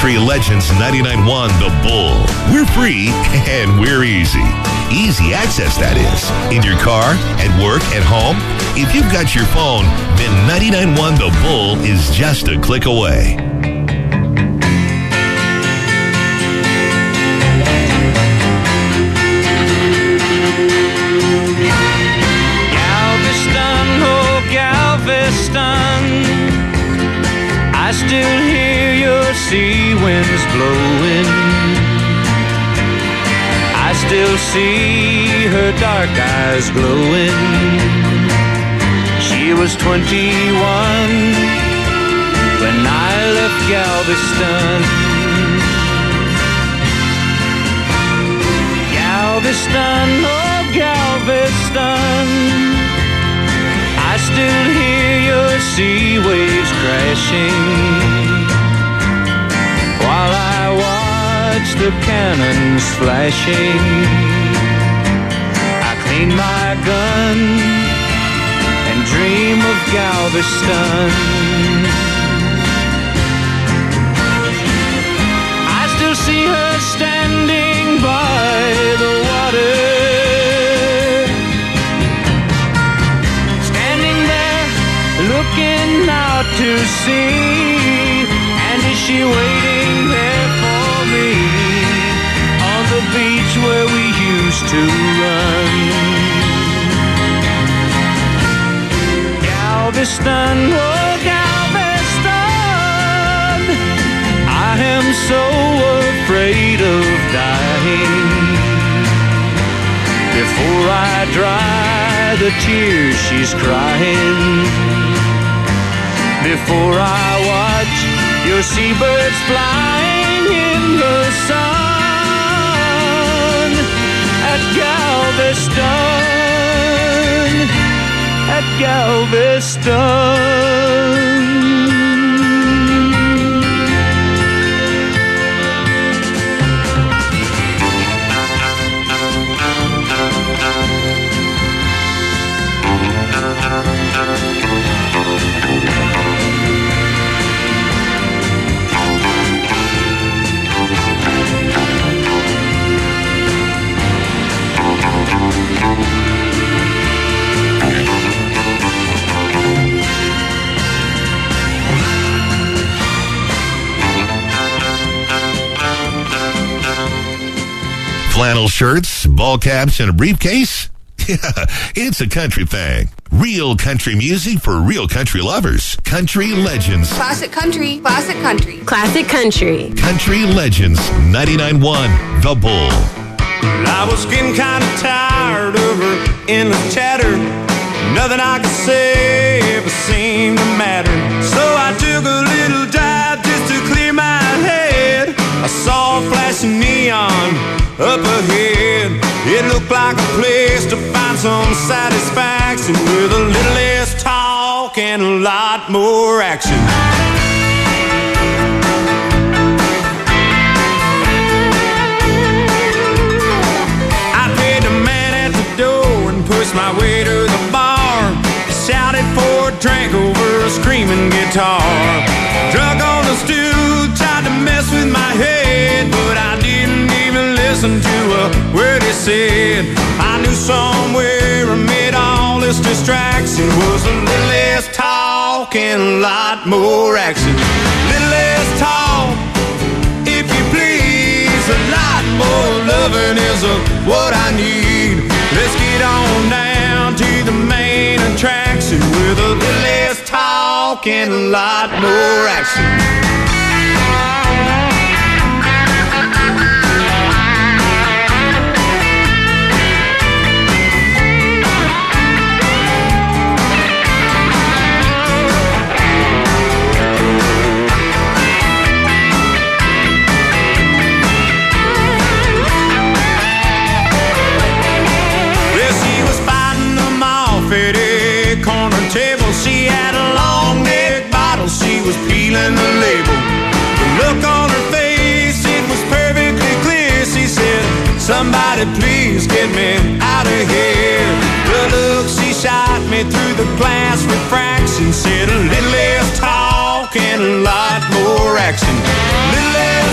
Country Legends 99.1 The Bull. We're free and we're easy. Easy access, that is. In your car, at work, at home. If you've got your phone, then 99.1 The Bull is just a click away. I still hear your sea winds blowing. I still see her dark eyes glowing. She was 21 when I left Galveston. Galveston, oh Galveston, I still hear your sea waves crashing while I watch the cannons flashing. I clean my gun and dream of Galveston. I still see her standing by the water, looking out to sea. And is she waiting there for me on the beach where we used to run? Galveston, oh Galveston, I am so afraid of dying. Before I dry the tears she's crying, before I watch your seabirds flying in the sun at Galveston, at Galveston. Flannel shirts, ball caps, and a briefcase? Yeah, it's a country thing. Real country music for real country lovers. Country Legends. Classic country. Classic country. Classic country. Country Legends 99.1 The Bull. I was getting kind of tired of her endless chatter. Nothing I could say ever seemed to matter. So I took a little drive just to clear my head. I saw a flashing neon up ahead. It looked like a place to find some satisfaction with a little less talk and a lot more action. I paid the man at the door and pushed my way to the bar. Shouted for a drink over a screaming guitar. Drunk on the stool, tried to mess with my head, but I didn't even listen to a word he said. I knew somewhere amid all this distraction was a little less talk and a lot more action. Little less talk, if you please. A lot more loving is what I need. Let's get on down to the main attraction with a little less talk and a lot more action. She had a long neck bottle, she was peeling the label. The look on her face, it was perfectly clear. She said, somebody please get me out of here. The look she shot me through the glass refraction said a little less talk and a lot more action. Little less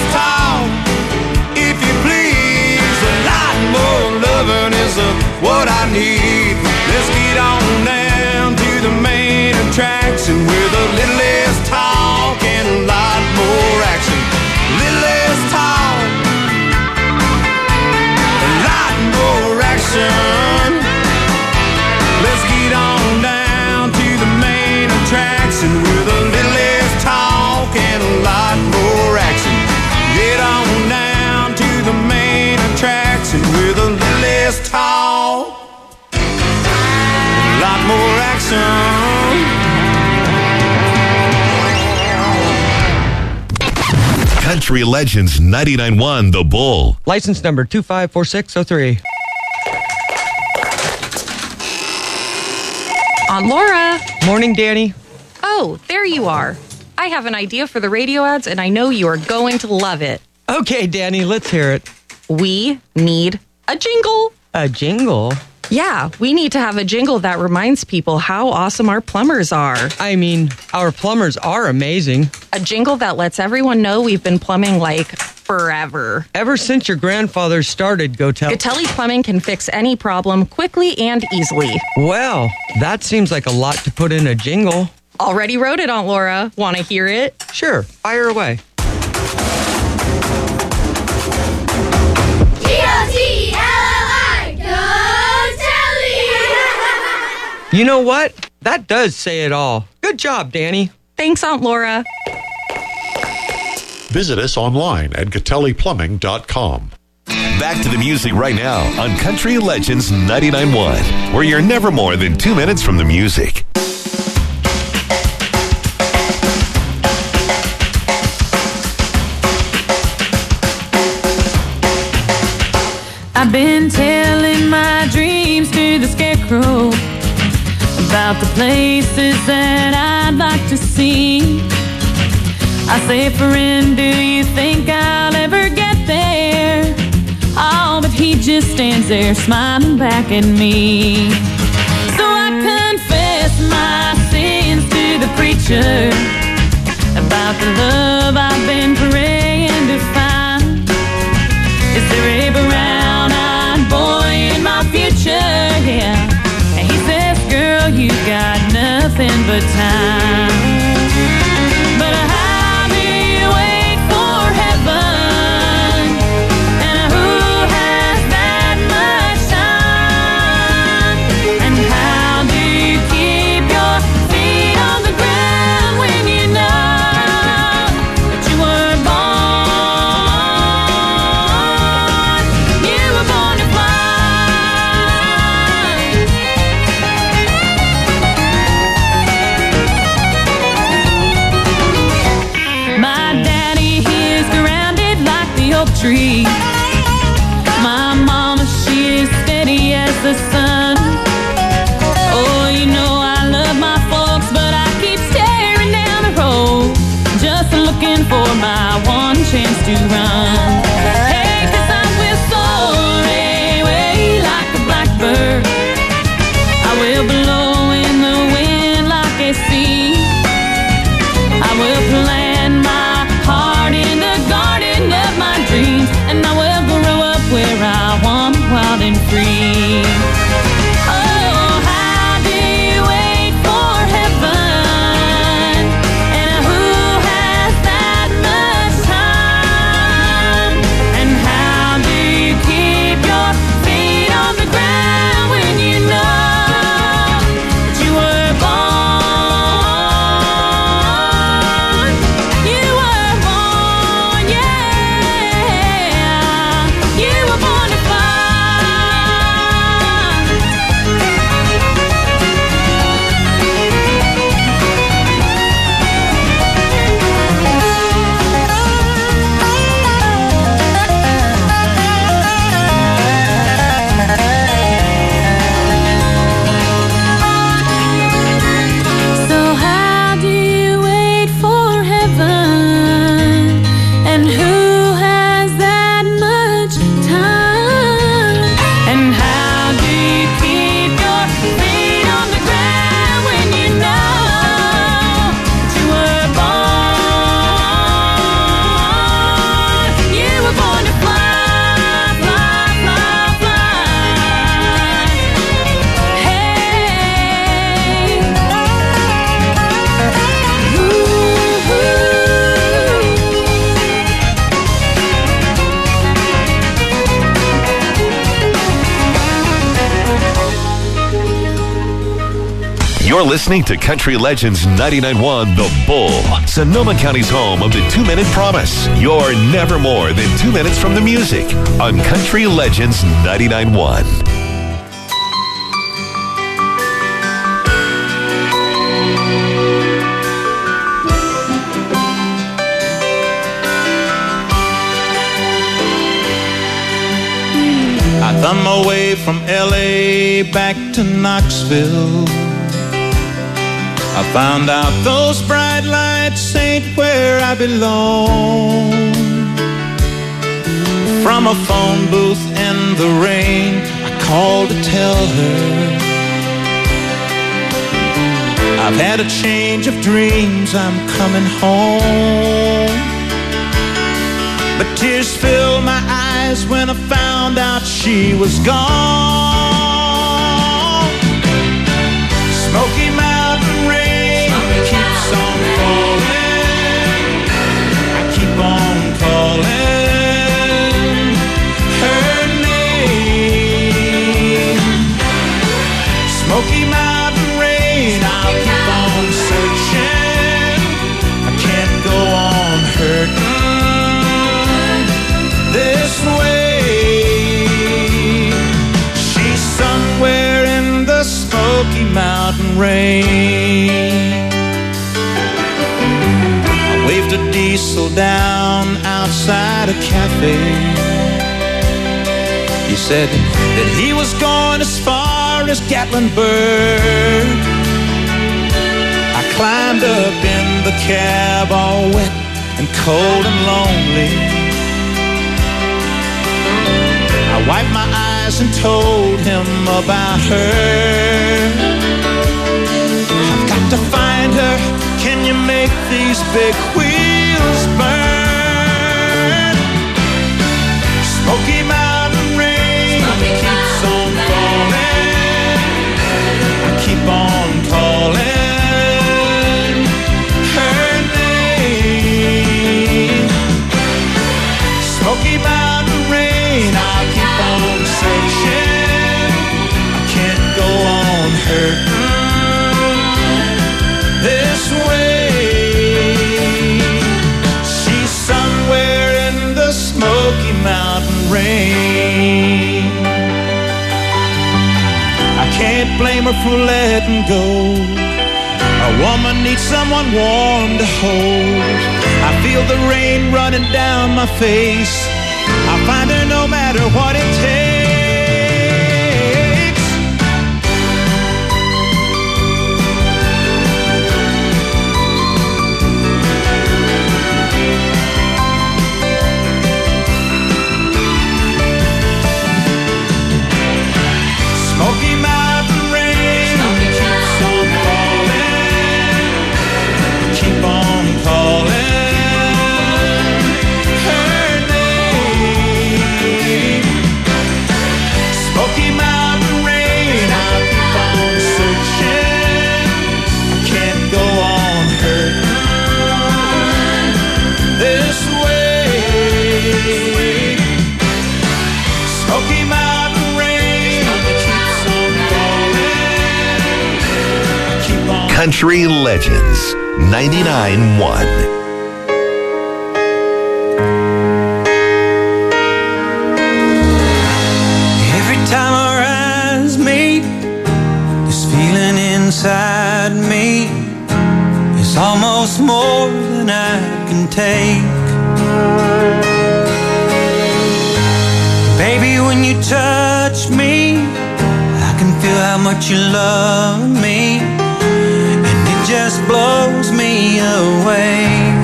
Country Legends 99.1 The Bull. License number 254603. Aunt Laura. Morning, Danny. Oh, there you are. I have an idea for the radio ads, and I know you are going to love it. Okay, Danny, let's hear it. We need a jingle. A jingle? Yeah, we need to have a jingle that reminds people how awesome our plumbers are. I mean, our plumbers are amazing. A jingle that lets everyone know we've been plumbing like forever. Ever since your grandfather started Gatelli Plumbing can fix any problem quickly and easily. Well, that seems like a lot to put in a jingle. Already wrote it, Aunt Laura. Want to hear it? Sure, fire away. You know what? That does say it all. Good job, Danny. Thanks, Aunt Laura. Visit us online at GatelliPlumbing.com. Back to the music right now on Country Legends 99.1, where you're never more than 2 minutes from the music. I've been telling my dreams to the scarecrow about the places that I'd like to see. I say, friend, do you think I'll ever get there? Oh, but he just stands there smiling back at me. So I confess my sins to the preacher about the love I've been praying to find. Is there a brown-eyed boy in my future? Yeah. And he says, girl, you got nothing but time. But how do you wait for heaven? And who has that much time? And how do you keep your feet on the ground when you know that you were born? You were born to fly. My daddy, he is grounded like the oak tree. My mama, she is steady as the sun. Oh, you know I love my folks, but I keep staring down the road, just looking for my one chance to run. Hey, 'cause I will soar away like a blackbird. I will blow in the wind like a sea. I will plant my heart in the garden of my dreams, and I will grow up where I want, wild and free. Oh, how do you wait for heaven? And who has that much time? And how do you keep your feet on the ground when you know that you were born? You were born, yeah. You were born to fly. So how do you wait for heaven? And who has that much time? And how do you keep your feet on the ground when you know that you were born? You were born to fly, fly, fly, fly. Hey. You're listening to Country Legends 99.1 The Bull, Sonoma County's home of the 2-minute promise. You're never more than 2 minutes from the music on Country Legends 99.1. thumb away from LA back to Knoxville. I found out those bright lights ain't where I belong. From a phone booth in the rain, I called to tell her I've had a change of dreams, I'm coming home. But tears filled my eyes when I found out she was gone. Smoky Mountain rain keeps on falling. I keep on calling her name. Smoky Mountain rain, I'll keep on searching. I can't go on hurting this way. She's somewhere in the Smoky Mountain rain. I waved a diesel down outside a cafe. He said that he was going as far as Gatlinburg. I climbed up in the cab all wet and cold and lonely. I wiped my eyes and told him about her. I've got to find her. Can you make these big wheels burn? Smoky Mountain rain keeps on falling. I keep on calling her name. Smoky Mountain rain, I'll keep on searching. I can't go on hurting this way. She's somewhere in the Smoky Mountain rain. I can't blame her for letting go. A woman needs someone warm to hold. I feel the rain running down my face. I'll find her no matter what it takes. Smoky Mountain rain keeps on falling. Keep on calling her name. Smoky Mountain rain, I'll keep on searching. I can't go on hurting this way. Smoky Mountain rain keeps on falling. Keep on. Country Legends 99.1. Every time our eyes meet, this feeling inside me is almost more than I can take. Baby, when you touch me, I can feel how much you love me, and it just blows me away.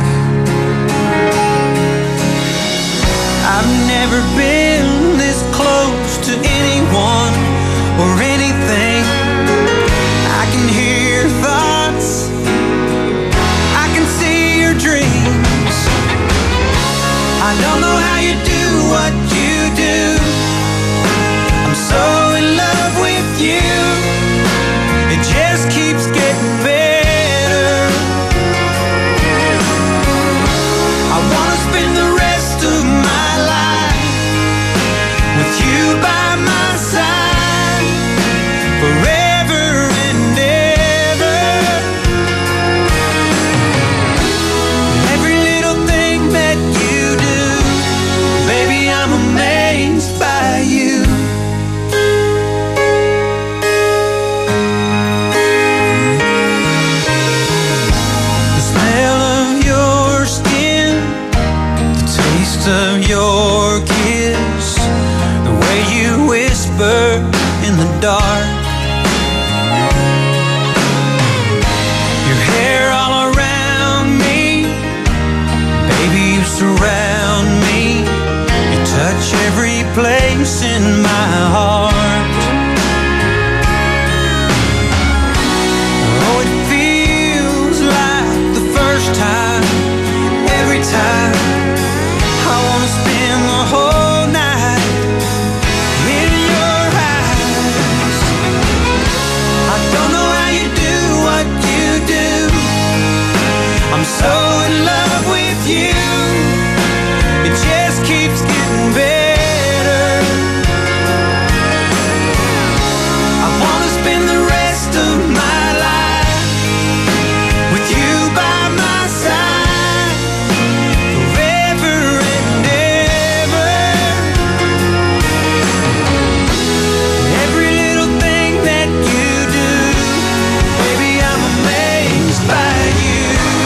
I've never been this close to anyone or anything. I can hear your thoughts, I can see your dreams. I don't know how you do what you do. I'm so in love with you. It just keeps getting better. I wanna spend the rest of my life dark. Your hair all around me, baby, you surround me. You touch every place in my heart. Oh, it feels like the first time, every time. I wanna spend the whole night in your eyes. I don't know how you do what you do. I'm so in love with you. It just keeps getting better. I wanna spend the rest of my life with you by my side, forever and ever. Every little thing that you do, baby, I'm amazed by you.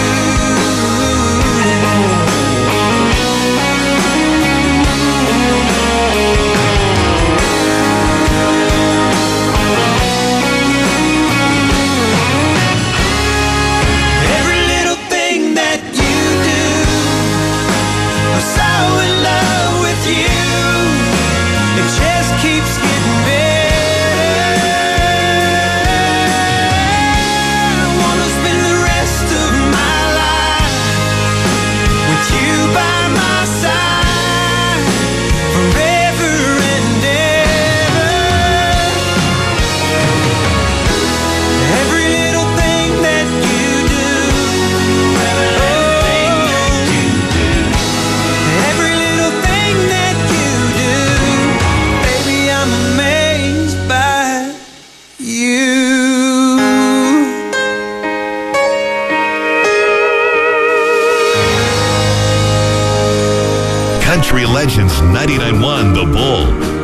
Every little thing that you do, I'm so in love with you. It just keeps getting better. I wanna spend the rest of my life with you by my side, forever and ever. Every little thing that you do, every little thing that you do, baby, I'm amazed by you. Country Legends 99.1 The Bull.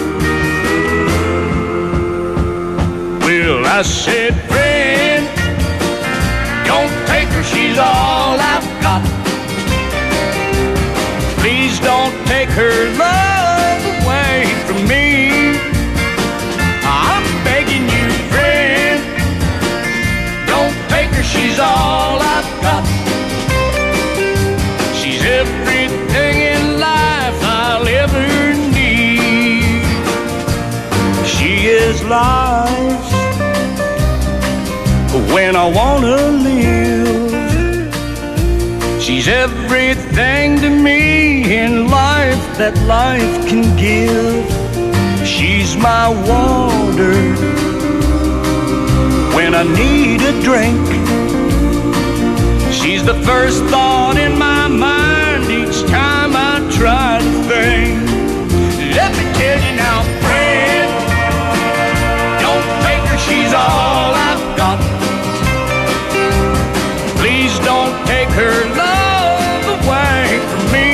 Well, I said, friend, don't take her, she's all I've got. Please don't take her love away from me. I'm begging you, friend, don't take her, she's all I've got. She's everything in life I'll ever need. She is life when I wanna live. She's everything to me in life that life can give. She's my water when I need a drink. She's the first thought in my mind each time I try to think. Let me tell you now, friend, don't take her, she's all I've got. Please don't take her love away from me.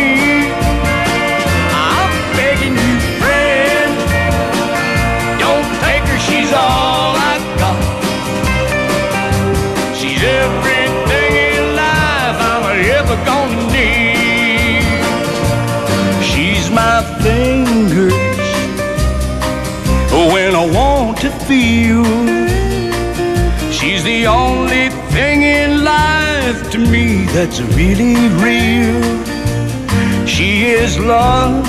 I'm begging you, friend, don't take her, she's all I've got. She's everything in life I'm ever gonna need. She's my fingers when I want to feel. She's the only thing in life to me that's really real. She is love.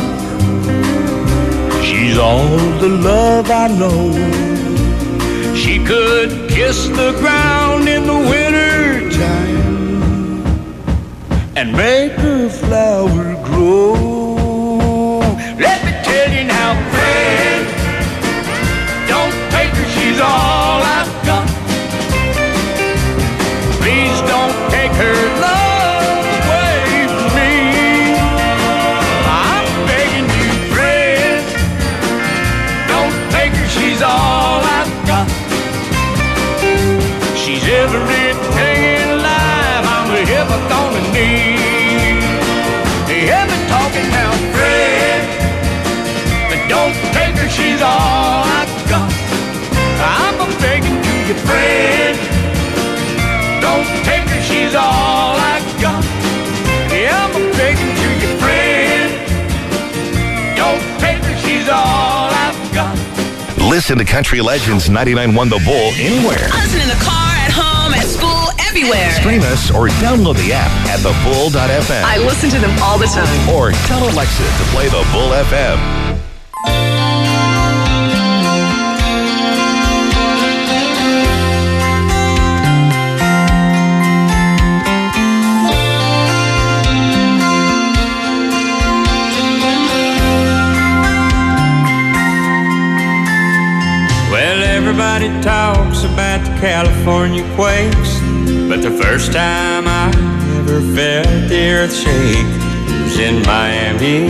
She's all the love I know. She could kiss the ground in the winter time and make a flower grow. Let me tell you now, friend, don't take her, she's all I've got. Please don't take her love away from me. I'm begging you, friend, don't take her, she's all I've got. She's everything in life I'm ever gonna need. Hear me talking now. Listen to Country Legends 99.1 The Bull anywhere. Listen in the car, at home, at school, everywhere. Stream us or download the app at thebull.fm. I listen to them all the time. Or tell Alexa to play The Bull FM. Everybody talks about the California quakes, but the first time I ever felt the earth shake was in Miami.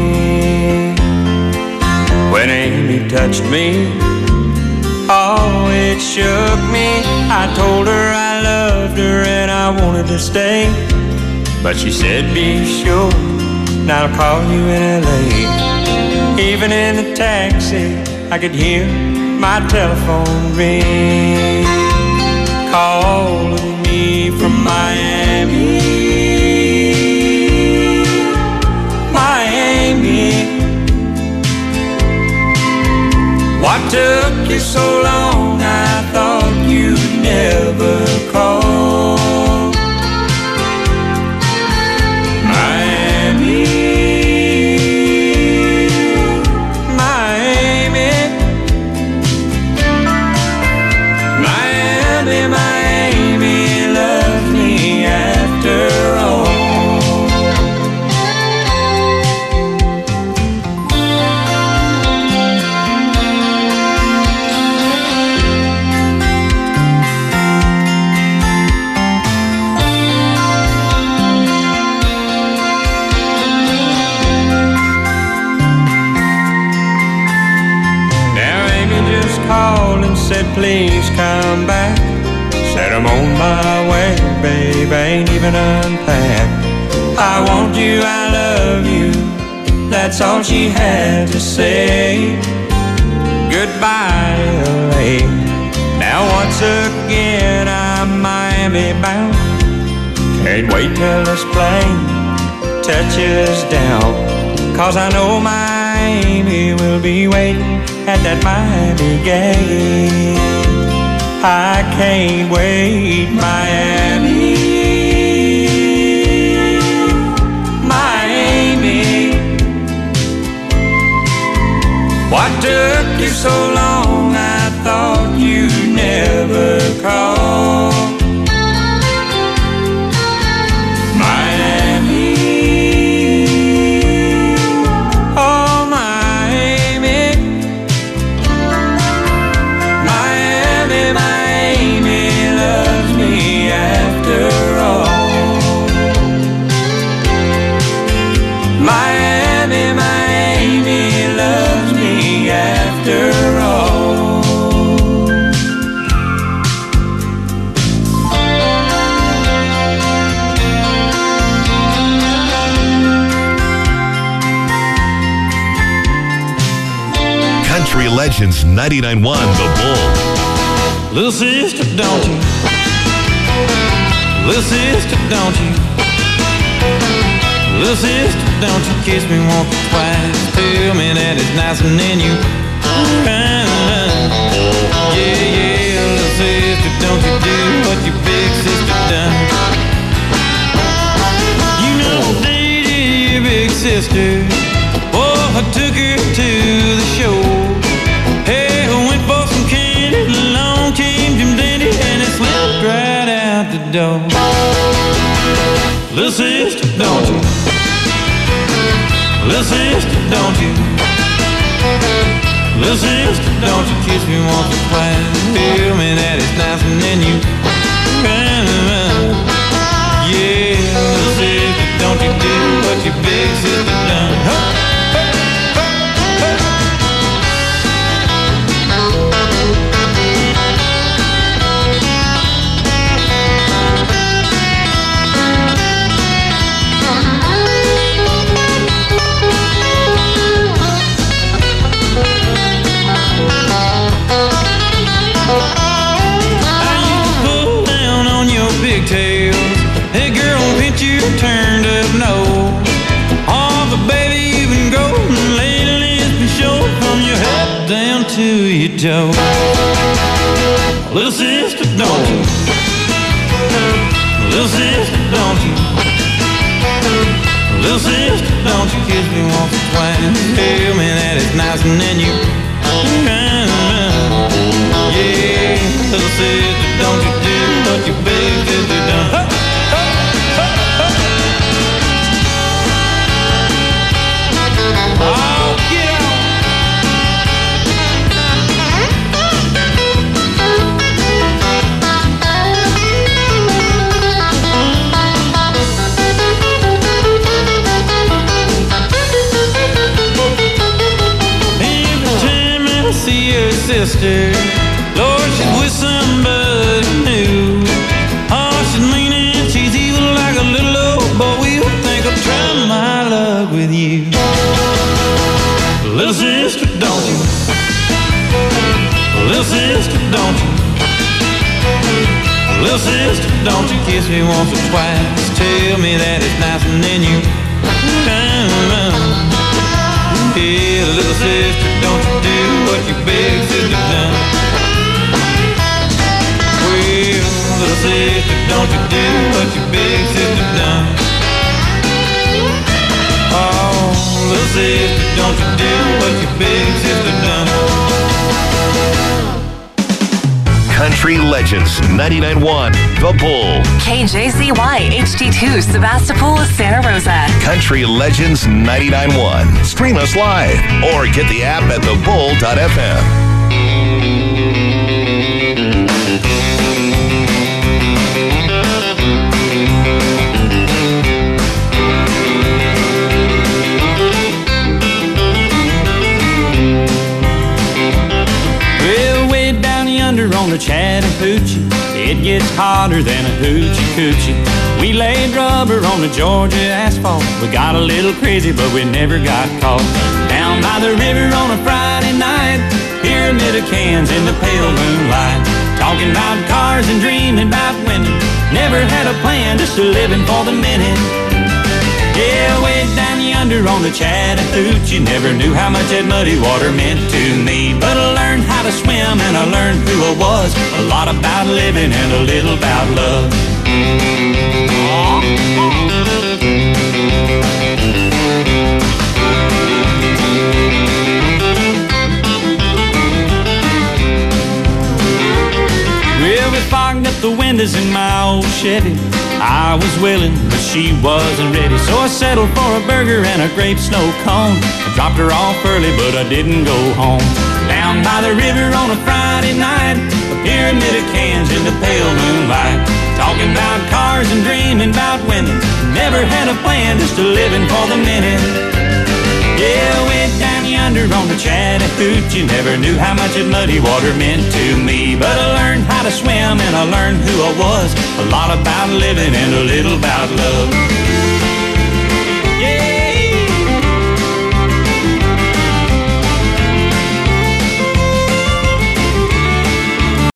When Amy touched me, oh, it shook me. I told her I loved her and I wanted to stay, but she said, be sure, and I'll call you in LA. Even in the taxi, I could hear my telephone ring, calling me from Miami. Miami, what took you so long? I thought you'd never call. Said please come back. Said I'm on my way, babe, ain't even unpacked. I want you, I love you, that's all she had to say. Goodbye, LA. Now once again I'm Miami bound. Can't wait till this plane touches down, 'cause I know Miami will be waiting at that Miami gate. I can't wait, Miami. Miami, what took you so long? I thought you'd never call. Country Legends 99.1 The Bull. Little sister, don't you? Little sister, don't you? Little sister, don't you kiss me once or twice? Tell me that it's nice and then you yeah, yeah, little sister, don't you do what your big sister done? You know I dated your big sister. Oh, I took her to the show. Hey, I went for some candy, along came Jim Dandy, and it slipped right out the door. Little sister, don't you? Little sister, don't you? Little sister, don't you kiss me once or twice? Tell me that it's nice and then you yeah, little sister, don't you do what your big sister done? you don't. Little sister, don't you? Little sister, don't you? Little sister, don't you kiss me once or twice? Tell me that it's nice and then you yeah, little sister, don't you do what your big sister done. Oh, get on. Every time I see your sister, Lord, she's with somebody new. Oh, she's mean and she's evil like a little old boy. I think I'll try my luck with you. Little sister, don't you? Little sister, don't you? Little sister, don't you kiss me once or twice? Tell me that it's nice and then you come on. Yeah, little sister, don't you do what your big sister done. Well, little sister, don't you do what your big sister done. Oh, little sister, don't you do what your big sister done. Country Legends 99.1 The Bull. KJZY HD2 Sebastopol, Santa Rosa. Country Legends 99.1. Stream us live or get the app at thebull.fm. On the Chattahoochee, it gets hotter than a hoochie coochie. We laid rubber on the Georgia asphalt. We got a little crazy, but we never got caught. Down by the river on a Friday night, pyramid of cans in the pale moonlight. Talking about cars and dreaming about women. Never had a plan, just a living for the minute. Yeah, way down yonder on the Chattahoochee, never knew how much that muddy water meant to me. But I learned how to swim and I learned who I was. A lot about living and a little about love. Well, we fogged up the windows in my old Chevy. I was willing, but she wasn't ready. So I settled for a burger and a grape snow cone. I dropped her off early, but I didn't go home. Down by the river on a Friday night, a pyramid of cans in the pale moonlight. Talking about cars and dreaming about women. Never had a plan, just a living for the minute. Yeah, way down yonder on the Chattahoochee, never knew how much that muddy water meant to me. But I learned how to swim and I learned who I was. A lot about living and a little about love.